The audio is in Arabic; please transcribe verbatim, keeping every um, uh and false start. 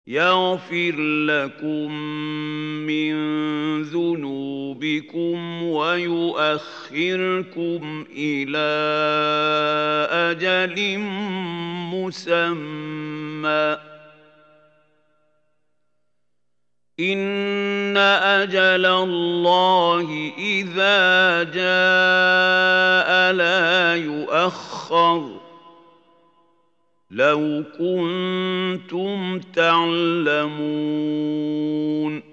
يغفر لكم من ذنوبكم ويؤخركم إلى أجل مسمى إن أجل الله إذا جاء لا يؤخر لو كنتم تعلمون